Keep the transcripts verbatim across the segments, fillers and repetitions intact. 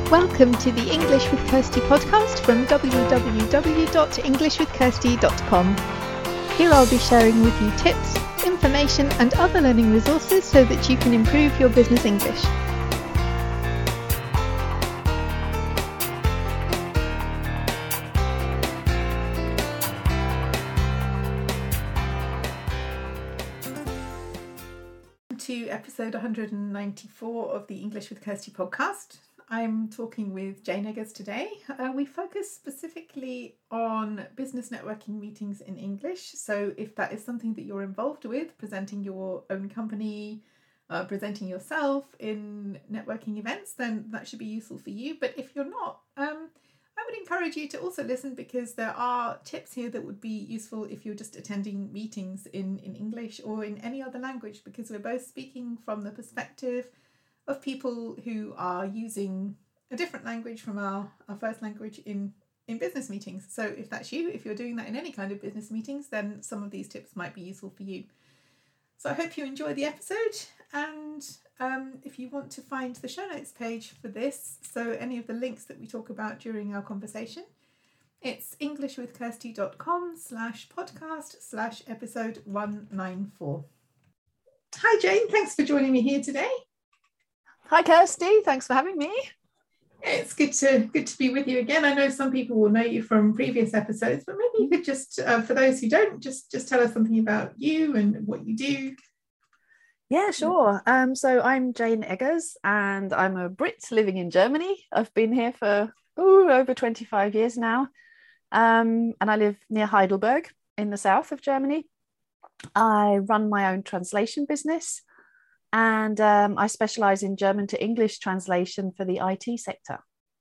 Welcome to the English with Kirsty podcast from w w w dot english with kirsty dot com. Here I'll be sharing with you tips, information and other learning resources so that you can improve your business English. To episode one hundred ninety-four of the English with Kirsty podcast. I'm talking with Jane Eggers today. Uh, we focus specifically on business networking meetings in English. So if that is something that you're involved with, presenting your own company, uh, presenting yourself in networking events, then that should be useful for you. But if you're not, um, I would encourage you to also listen, because there are tips here that would be useful if you're just attending meetings in, in English or in any other language, because we're both speaking from the perspective of people who are using a different language from our, our first language in, in business meetings. So if that's you, if you're doing that in any kind of business meetings, then some of these tips might be useful for you. So I hope you enjoy the episode, and um, if you want to find the show notes page for this, so any of the links that we talk about during our conversation, it's englishwithkirsty.com slash podcast slash episode one ninety-four. Hi Jane, thanks for joining me here today. Hi Kirsty, thanks for having me. It's good to good to be with you again. I know some people will know you from previous episodes, but maybe you could just, uh, for those who don't, just just tell us something about you and what you do. Yeah, sure. Um, so I'm Jane Eggers, and I'm a Brit living in Germany. I've been here for ooh, over twenty-five years now, um, and I live near Heidelberg in the south of Germany. I run my own translation business, and um, I specialise in German to English translation for the I T sector.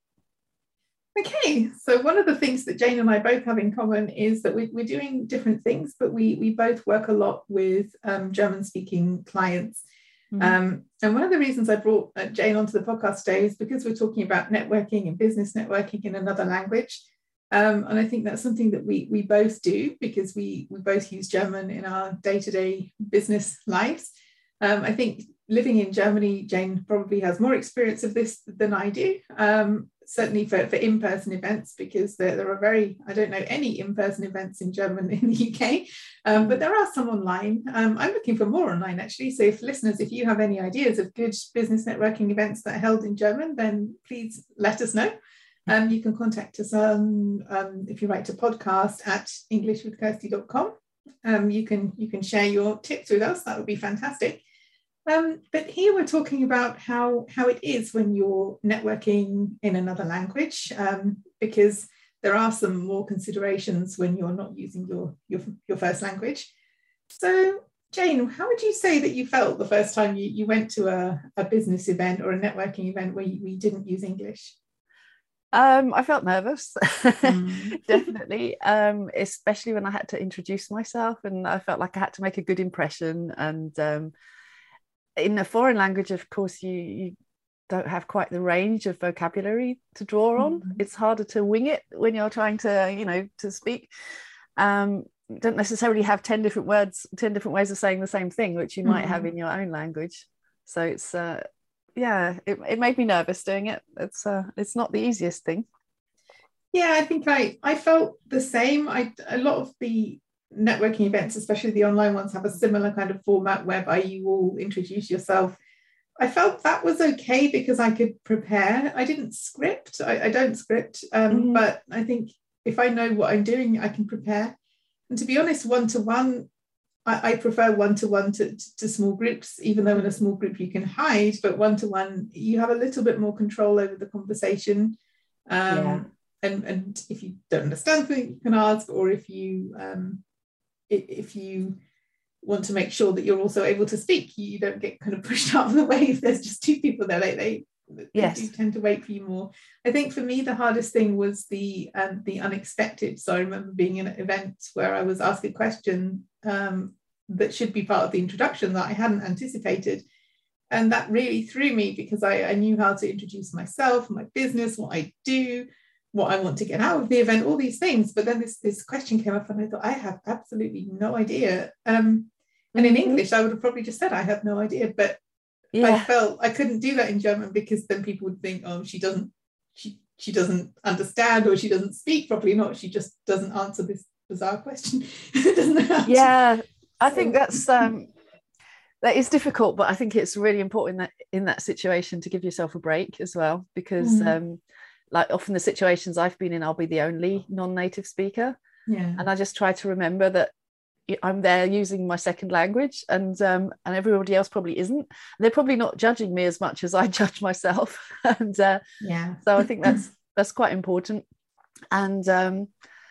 Okay, so one of the things that Jane and I both have in common is that we, we're doing different things, but we we both work a lot with um, German-speaking clients. Mm-hmm. Um, and one of the reasons I brought uh, Jane onto the podcast today is because we're talking about networking and business networking in another language. Um, and I think that's something that we we both do, because we, we both use German in our day-to-day business lives. Um, I think living in Germany, Jane probably has more experience of this than I do, um, certainly for, for in-person events, because there, there are very, I don't know any in-person events in German in the U K, um, but there are some online. Um, I'm looking for more online, actually. So if listeners, if you have any ideas of good business networking events that are held in German, then please let us know. Um, you can contact us um, um, if you write to podcast at english with kirsty dot com. Um, you can you can share your tips with us. That would be fantastic. Um, but here we're talking about how, how it is when you're networking in another language, um, because there are some more considerations when you're not using your, your, your first language. So, Jane, how would you say that you felt the first time you, you went to a, a business event or a networking event where you, where you didn't use English? Um, I felt nervous, mm. definitely, um, especially when I had to introduce myself, and I felt like I had to make a good impression. And um, in a foreign language, of course, you, you don't have quite the range of vocabulary to draw on. Mm. It's harder to wing it when you're trying to, you know, to speak. Um, you don't necessarily have ten different words, ten different ways of saying the same thing, which you mm. might have in your own language. So it's uh, yeah, it, it made me nervous doing it. It's uh, it's not the easiest thing. Yeah, I think I, I felt the same. I a lot of the networking events, especially the online ones, have a similar kind of format whereby you all introduce yourself. I felt that was okay because I could prepare. I didn't script. I, I don't script, um, mm-hmm. but I think if I know what I'm doing, I can prepare. And to be honest, one-to-one, I, I prefer one-to-one to, to small groups, even though in a small group you can hide, but one-to-one, you have a little bit more control over the conversation. Um, yeah. and, and if you don't understand something, you can ask, or if you um, if you want to make sure that you're also able to speak, you don't get kind of pushed out of the way if there's just two people there. They, they, they yes. do tend to wait for you more. I think for me, the hardest thing was the um, the unexpected. So I remember being in an event where I was asked a question um, that should be part of the introduction that I hadn't anticipated. And that really threw me, because I, I knew how to introduce myself, my business, what I do, what I want to get out of the event, all these things. But then this, this question came up and I thought, I have absolutely no idea. Um, and in mm-hmm. English, I would have probably just said, I have no idea. But yeah. I felt I couldn't do that in German, because then people would think, oh, she doesn't she doesn't understand or she doesn't speak properly, not she just doesn't answer this bizarre question. Doesn't know how yeah, to... I think that's um that is difficult, but I think it's really important that in that situation to give yourself a break as well, because mm. um like often the situations I've been in, I'll be the only non-native speaker, yeah and I just try to remember that I'm there using my second language, and um and everybody else probably isn't. They're probably not judging me as much as I judge myself. And uh yeah so I think that's that's quite important. And um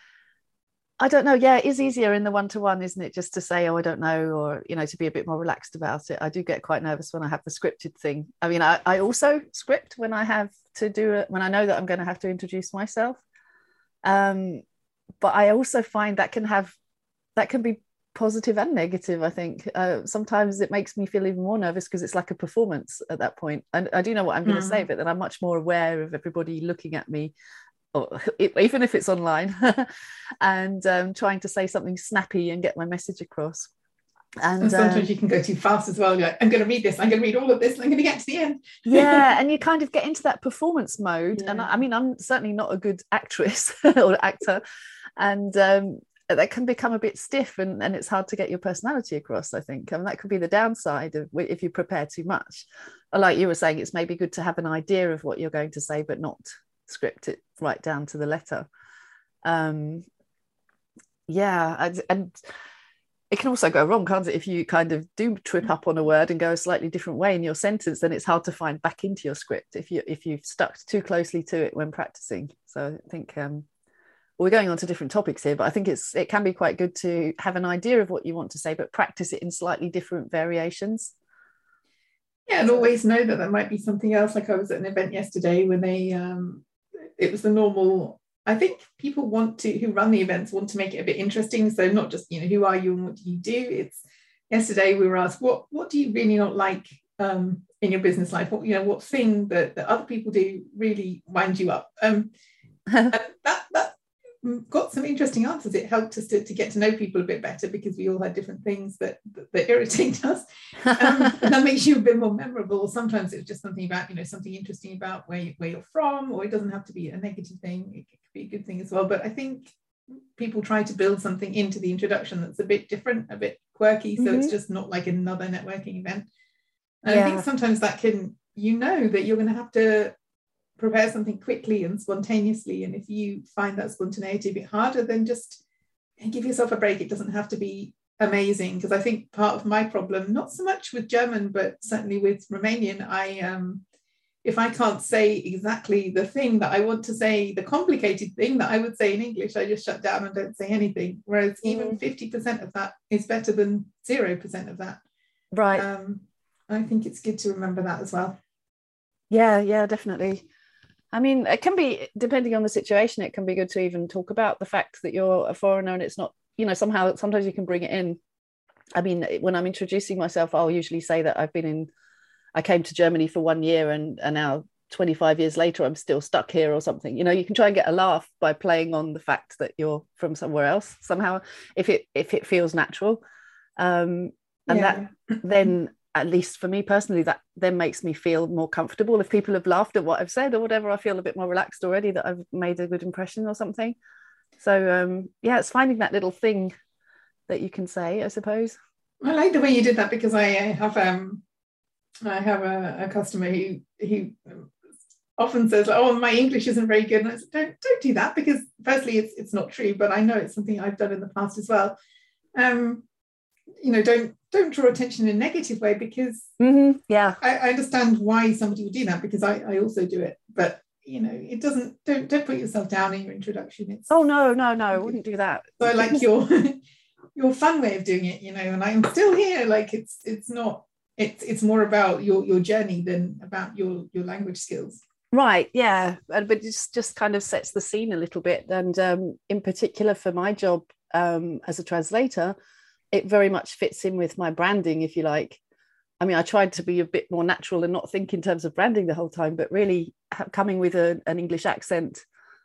I don't know, yeah, it is easier in the one-to-one, isn't it, just to say, oh, I don't know, or, you know, to be a bit more relaxed about it. I do get quite nervous when I have the scripted thing. I mean, I, I also script when I have to do it, when I know that I'm going to have to introduce myself. Um, but I also find that can have, that can be positive and negative, I think. Uh, sometimes it makes me feel even more nervous because it's like a performance at that point. And I do know what I'm going to mm. say, but then I'm much more aware of everybody looking at me, or even if it's online, and um, trying to say something snappy and get my message across. And, and sometimes um, you can go too fast as well. You're like, I'm going to read this, I'm going to read all of this, and I'm going to get to the end. Yeah, and you kind of get into that performance mode. Yeah. And I, I mean, I'm certainly not a good actress or actor, and um, that can become a bit stiff, and, and it's hard to get your personality across, I think. I mean, that could be the downside of if you prepare too much. Like you were saying, it's maybe good to have an idea of what you're going to say, but not script it right down to the letter. Um yeah, and, and it can also go wrong, can't it? If you kind of do trip up on a word and go a slightly different way in your sentence, then it's hard to find back into your script if you if you've stuck too closely to it when practicing. So I think um we're going on to different topics here, but I think it's it can be quite good to have an idea of what you want to say, but practice it in slightly different variations. Yeah, and always know that there might be something else. Like I was at an event yesterday when they um it was the normal, I think people want to, who run the events, want to make it a bit interesting. So not just, you know, who are you and what do you do? It's, yesterday we were asked, what what do you really not like um, in your business life? What, you know, what thing that, that other people do really winds you up? Um, and that, that got some interesting answers. It helped us to, to get to know people a bit better because we all had different things that, that, that irritate us. Um, and that makes you a bit more memorable. Sometimes it's just something about, you know, something interesting about where, you, where you're from, or it doesn't have to be a negative thing. It could be a good thing as well. But I think people try to build something into the introduction that's a bit different, a bit quirky. So mm-hmm. it's just not like another networking event. And yeah. I think sometimes that can, you know, that you're going to have to prepare something quickly and spontaneously, and if you find that spontaneity a bit harder, then just give yourself a break. It doesn't have to be amazing, because I think part of my problem, not so much with German but certainly with Romanian, I um if I can't say exactly the thing that I want to say, the complicated thing that I would say in English, I just shut down and don't say anything, whereas mm. even fifty percent of that is better than zero percent of that. Right. um I think it's good to remember that as well. Yeah, yeah, definitely. I mean, it can be, depending on the situation, it can be good to even talk about the fact that you're a foreigner and it's not, you know, somehow, sometimes you can bring it in. I mean, when I'm introducing myself, I'll usually say that I've been in, I came to Germany for one year and, and now twenty-five years later, I'm still stuck here or something. You know, you can try and get a laugh by playing on the fact that you're from somewhere else somehow, if it, if it feels natural. Um, and yeah. that then, at least for me personally, that then makes me feel more comfortable. If people have laughed at what I've said or whatever, I feel a bit more relaxed already that I've made a good impression or something. So um, yeah, it's finding that little thing that you can say, I suppose. I like the way you did that, because I have um, I have a, a customer who who often says, "Oh, my English isn't very good," and I said, "Don't don't do that," because firstly, it's it's not true, but I know it's something I've done in the past as well. Um, you know, don't don't draw attention in a negative way, because mm-hmm. yeah I, I understand why somebody would do that, because I, I also do it, but you know, it doesn't, don't don't put yourself down in your introduction. It's oh no no no I wouldn't do that. So I like your your fun way of doing it, you know, and I'm still here. Like it's it's not it's it's more about your your journey than about your your language skills. Right, yeah, but it just just kind of sets the scene a little bit. And um in particular for my job um as a translator, it very much fits in with my branding, if you like. I mean, I tried to be a bit more natural and not think in terms of branding the whole time, but really coming with a, an English accent,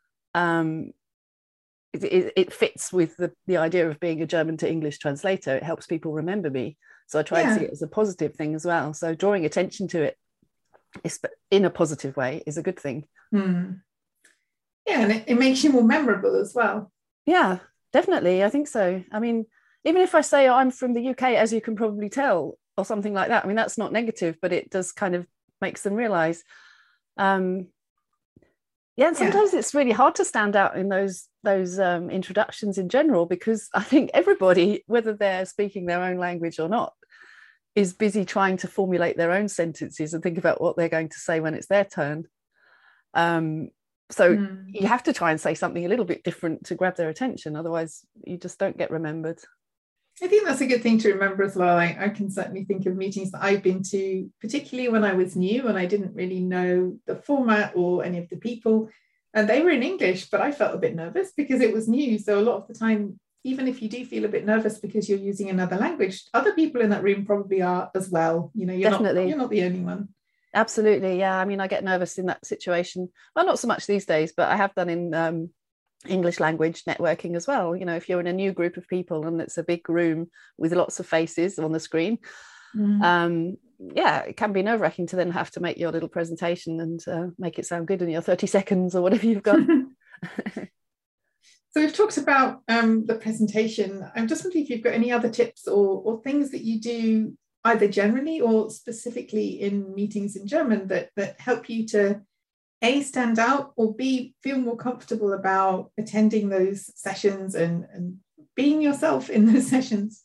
um, it, it, it fits with the, the idea of being a German to English translator. It helps people remember me. So I try yeah. to see it as a positive thing as well. So drawing attention to it in a positive way is a good thing. Hmm. Yeah, and it, it makes you more memorable as well. Yeah, definitely. I think so. I mean, even if I say oh, I'm from the U K, as you can probably tell, or something like that, I mean, that's not negative, but it does kind of makes them realize. Um, yeah, and sometimes yeah. it's really hard to stand out in those those um, introductions in general, because I think everybody, whether they're speaking their own language or not, is busy trying to formulate their own sentences and think about what they're going to say when it's their turn. Um, so mm. you have to try and say something a little bit different to grab their attention, otherwise you just don't get remembered. I think that's a good thing to remember as well. I, I can certainly think of meetings that I've been to, particularly when I was new and I didn't really know the format or any of the people, and they were in English, but I felt a bit nervous because it was new. So a lot of the time, even if you do feel a bit nervous because you're using another language, other people in that room probably are as well. You know, you're Definitely. not you're not the only one. Absolutely, yeah. I mean, I get nervous in that situation. Well, not so much these days, but I have done in um, English language networking as well. You know, if you're in a new group of people and it's a big room with lots of faces on the screen, mm. um, yeah, it can be nerve-wracking to then have to make your little presentation and uh, make it sound good in your thirty seconds or whatever you've got. So we've talked about um, the presentation. I'm just wondering if you've got any other tips or, or things that you do either generally or specifically in meetings in German that, that help you to A, stand out, or B, feel more comfortable about attending those sessions and, and being yourself in those sessions?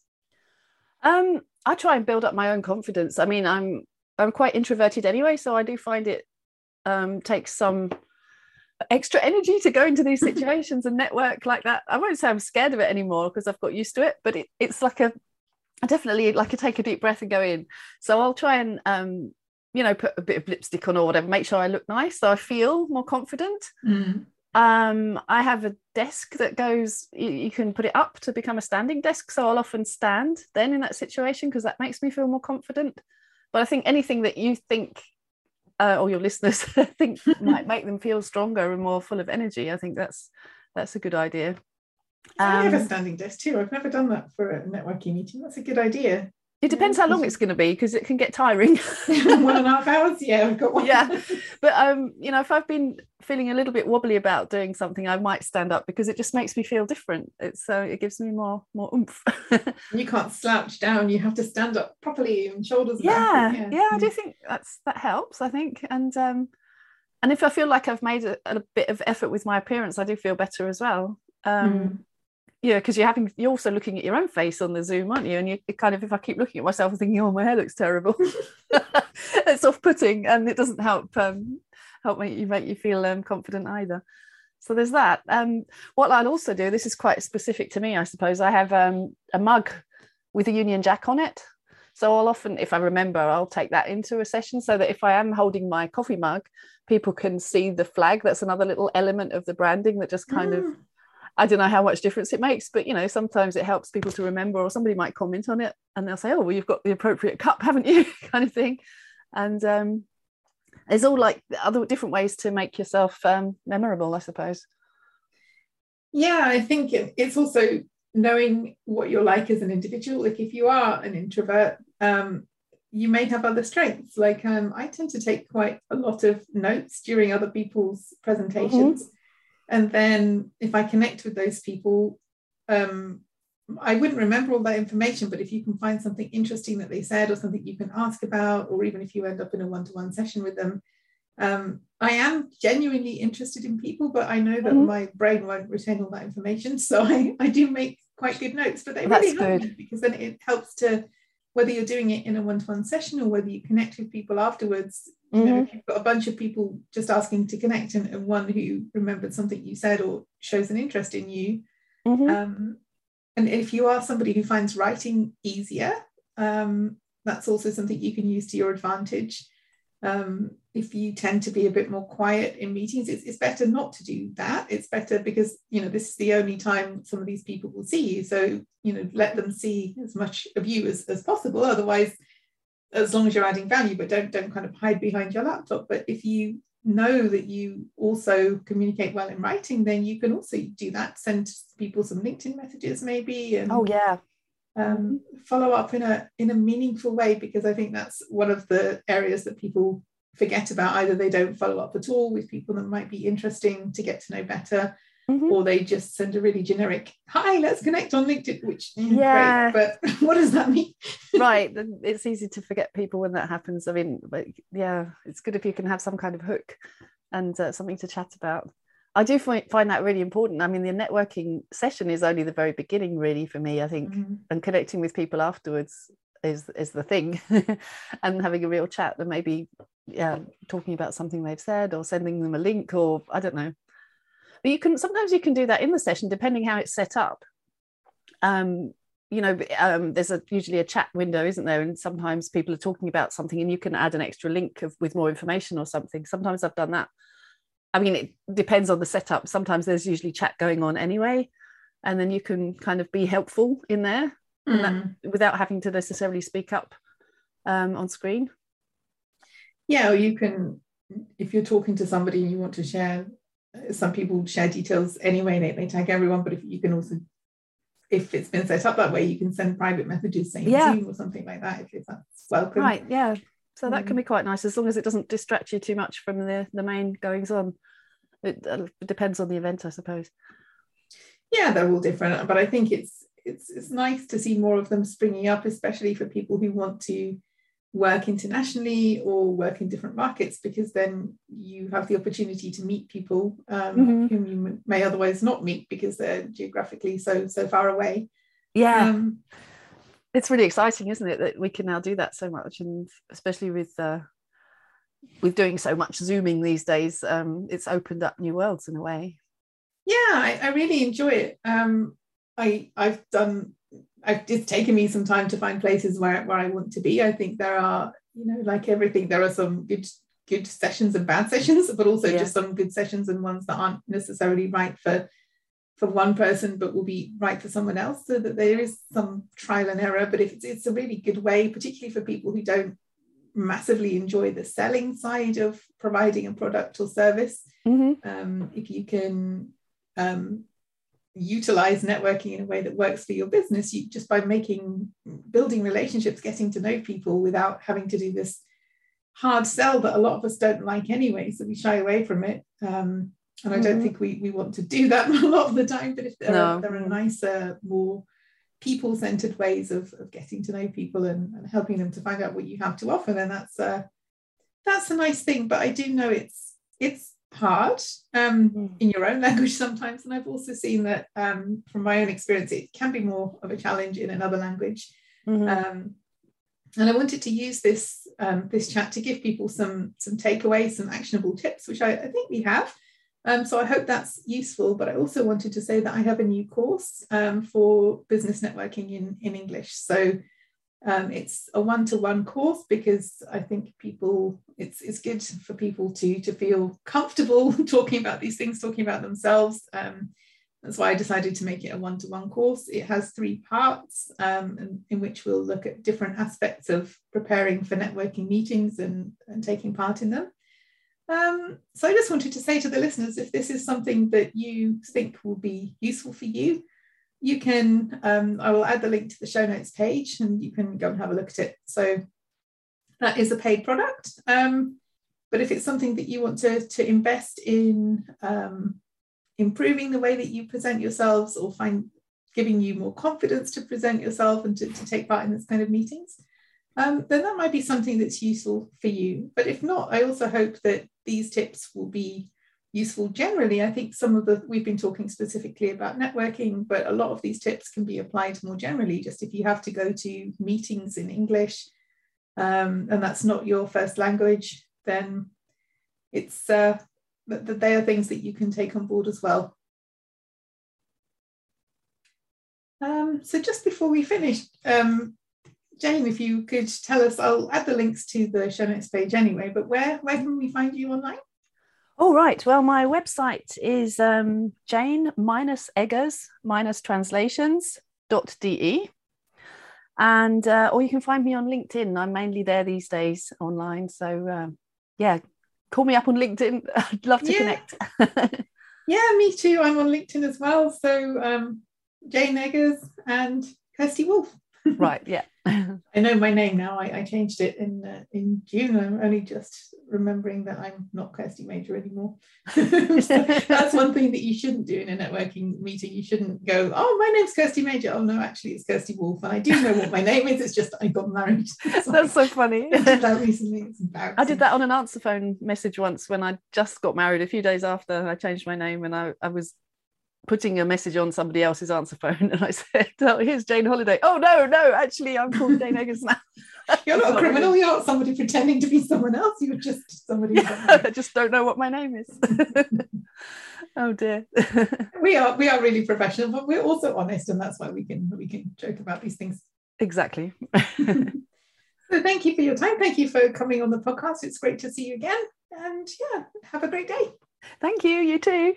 Um, I try and build up my own confidence. I mean, I'm I'm quite introverted anyway, so I do find it um, takes some extra energy to go into these situations and network like that. I won't say I'm scared of it anymore because I've got used to it, but it, it's like a I definitely like to take a deep breath and go in. So I'll try and um, you know, put a bit of lipstick on or whatever, make sure I look nice so I feel more confident. Mm. Um, I have a desk that goes, you, you can put it up to become a standing desk. So I'll often stand then in that situation because that makes me feel more confident. But I think anything that you think uh, or your listeners think might make them feel stronger and more full of energy, I think that's that's a good idea. I have a standing desk too. I've never done that for a networking meeting. That's a good idea. It depends yeah, how long it's going to be because it can get tiring. One and a half hours. Yeah, I've got one. Yeah, but um, you know, if I've been feeling a little bit wobbly about doing something, I might stand up because it just makes me feel different. It's so uh, it gives me more more oomph. You can't slouch down. You have to stand up properly and shoulders yeah, back. Yeah, yeah, I do think that's that helps. I think, and um, and if I feel like I've made a, a bit of effort with my appearance, I do feel better as well. Um, mm. Yeah, because you're having you're also looking at your own face on the Zoom, aren't you? And you kind of, if I keep looking at myself and thinking, oh, my hair looks terrible, it's off-putting and it doesn't help um, help make you make you feel um, confident either. So there's that. Um, what I'll also do, this is quite specific to me, I suppose. I have um, a mug with a Union Jack on it. So I'll often, if I remember, I'll take that into a session so that if I am holding my coffee mug, people can see the flag. That's another little element of the branding that just kind mm. of, I don't know how much difference it makes, but, you know, sometimes it helps people to remember, or somebody might comment on it and they'll say, oh, well, you've got the appropriate cup, haven't you? kind of thing. And um, there's all like other different ways to make yourself um, memorable, I suppose. Yeah, I think it's also knowing what you're like as an individual. Like if you are an introvert, um, you may have other strengths. Like um, I tend to take quite a lot of notes during other people's presentations. Mm-hmm. And then if I connect with those people, um, I wouldn't remember all that information, but if you can find something interesting that they said or something you can ask about, or even if you end up in a one-to-one session with them, um, I am genuinely interested in people, but I know that mm-hmm. my brain won't retain all that information. So I, I do make quite good notes, but they really help me because then it helps to, whether you're doing it in a one-to-one session or whether you connect with people afterwards, you know, mm-hmm. if you've got a bunch of people just asking to connect and, and one who remembered something you said or shows an interest in you. Mm-hmm. Um, and if you are somebody who finds writing easier, um, that's also something you can use to your advantage. Um, if you tend to be a bit more quiet in meetings, it's, it's better not to do that. It's better because, you know, this is the only time some of these people will see you. So, you know, let them see as much of you as, as possible. Otherwise, as long as you're adding value, but don't don't kind of hide behind your laptop. But if you know that you also communicate well in writing, then you can also do that. Send people some LinkedIn messages maybe. And, oh, yeah. Um, follow up in a in a meaningful way, because I think that's one of the areas that people forget about. Either they don't follow up at all with people that might be interesting to get to know better, mm-hmm. or they just send a really generic, hi, let's connect on LinkedIn, which yeah, great, but what does that mean? Right, it's easy to forget people when that happens. I mean, but yeah, it's good if you can have some kind of hook and uh, something to chat about. I do find, find that really important. I mean, the networking session is only the very beginning, really, for me, I think, mm-hmm. and connecting with people afterwards is is the thing. And having a real chat, and maybe yeah talking about something they've said, or sending them a link, or I don't know. But you can sometimes you can do that in the session depending how it's set up. um you know um there's a usually a chat window, isn't there, and sometimes people are talking about something and you can add an extra link of, with more information or something. Sometimes I've done that. I mean, it depends on the setup. Sometimes there's usually chat going on anyway, and then you can kind of be helpful in there mm. and that, without having to necessarily speak up um, on screen. Yeah, or you can, if you're talking to somebody and you want to share, some people share details anyway, they, they tag everyone, but if you can also, if it's been set up that way, you can send private messages saying yeah. Zoom or something like that, if, if that's welcome. Right, yeah. So that can be quite nice, as long as it doesn't distract you too much from the, the main goings on. It, uh, it depends on the event, I suppose. Yeah, they're all different, but I think it's it's it's nice to see more of them springing up, especially for people who want to work internationally or work in different markets, because then you have the opportunity to meet people um, mm-hmm. whom you may otherwise not meet because they're geographically so so far away. Yeah. Um, it's really exciting, isn't it, that we can now do that so much, and especially with uh, with doing so much Zooming these days, um, it's opened up new worlds in a way. Yeah, I, I really enjoy it. Um, I I've done. I've, it's taken me some time to find places where where I want to be. I think there are, you know, like everything, there are some good good sessions and bad sessions, but also yeah. just some good sessions and ones that aren't necessarily right for. for one person but will be right for someone else, so that there is some trial and error. But if it's, it's a really good way, particularly for people who don't massively enjoy the selling side of providing a product or service, mm-hmm. um, if you can um, utilize networking in a way that works for your business, you just by making building relationships, getting to know people without having to do this hard sell that a lot of us don't like anyway, so we shy away from it. um, And I don't mm-hmm. think we, we want to do that a lot of the time, but if there, no. are, there are nicer, more people-centered ways of, of getting to know people and, and helping them to find out what you have to offer, then that's a, that's a nice thing. But I do know it's it's hard um, mm. in your own language sometimes. And I've also seen that um, from my own experience, it can be more of a challenge in another language. Mm-hmm. Um, and I wanted to use this um, this chat to give people some, some takeaways, some actionable tips, which I, I think we have. Um, so I hope that's useful, but I also wanted to say that I have a new course um, for business networking in, in English. So um, it's a one-to-one course, because I think people, it's it's good for people to, to feel comfortable talking about these things, talking about themselves. Um, that's why I decided to make it a one-to-one course. It has three parts um, in, in which we'll look at different aspects of preparing for networking meetings and, and taking part in them. Um, so I just wanted to say to the listeners, if this is something that you think will be useful for you, you can, um, I will add the link to the show notes page and you can go and have a look at it. So that is a paid product. Um, but if it's something that you want to, to invest in um, improving the way that you present yourselves, or find giving you more confidence to present yourself and to, to take part in this kind of meetings, Um, then that might be something that's useful for you. But if not, I also hope that these tips will be useful generally. I think some of the, we've been talking specifically about networking, but a lot of these tips can be applied more generally. Just if you have to go to meetings in English um, and that's not your first language, then it's uh, that they are things that you can take on board as well. Um, so just before we finish, um, Jane, if you could tell us, I'll add the links to the show notes page anyway, but where, where can we find you online? All right. Well, my website is um, Jane Eggers translations dot d e. And, uh, or you can find me on LinkedIn. I'm mainly there these days online. So, um, yeah, call me up on LinkedIn. I'd love to yeah. connect. Yeah, me too. I'm on LinkedIn as well. So, um, Jane Eggers and Kirsty Wolf. Right, yeah. I know my name now. I, I changed it in uh, in June. I'm only just remembering that I'm not Kirsty Major anymore. So that's one thing that you shouldn't do in a networking meeting. You shouldn't go, oh, my name's Kirsty Major. Oh, no, actually, it's Kirsty Wolf. And I do know what my name is. It's just I got married. That's like, so funny. I did that recently. It's embarrassing. I did that on an answer phone message once when I just got married. A few days after I changed my name, and I, I was putting a message on somebody else's answer phone, and I said, oh, here's Jane Holiday. Oh, no, no, actually, I'm called Jane Eggers now. You're not a criminal. Really... You're not somebody pretending to be someone else. You're just somebody. Yeah, I just don't know what my name is. Oh, dear. we are we are really professional, but we're also honest, and that's why we can we can joke about these things. Exactly. So thank you for your time. Thank you for coming on the podcast. It's great to see you again. And yeah, have a great day. Thank you. You too.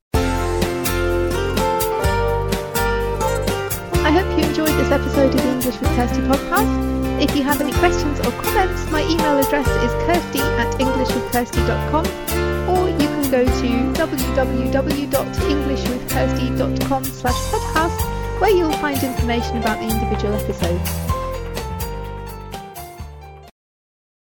I hope you enjoyed this episode of the English with Kirsty podcast. If you have any questions or comments, my email address is kirsty at english with kirsty dot com, or you can go to w w w dot english with kirsty dot com slash podcast, where you'll find information about the individual episodes.